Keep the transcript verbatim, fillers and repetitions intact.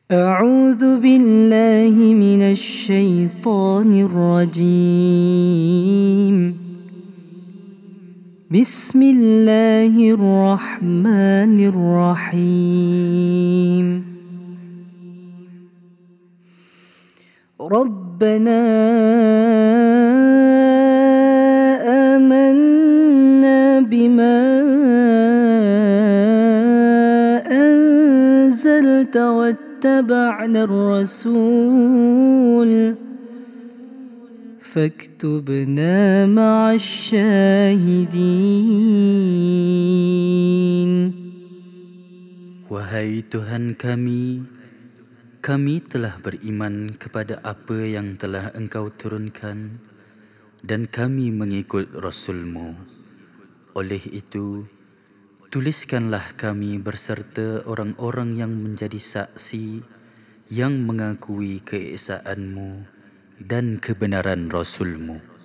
أعوذ بالله من الشيطان الرجيم. بسم الله الرحمن الرحيم. ربنا آمنا بما أنزلت واتبعنا الرسول فاكتبنا مع الشاهدين. Wahai Tuhan kami, kami telah beriman kepada apa yang telah Engkau turunkan dan kami mengikut Rasul-Mu. Oleh itu, tuliskanlah kami berserta orang-orang yang menjadi saksi yang mengakui keesaan-Mu dan kebenaran Rasul-Mu.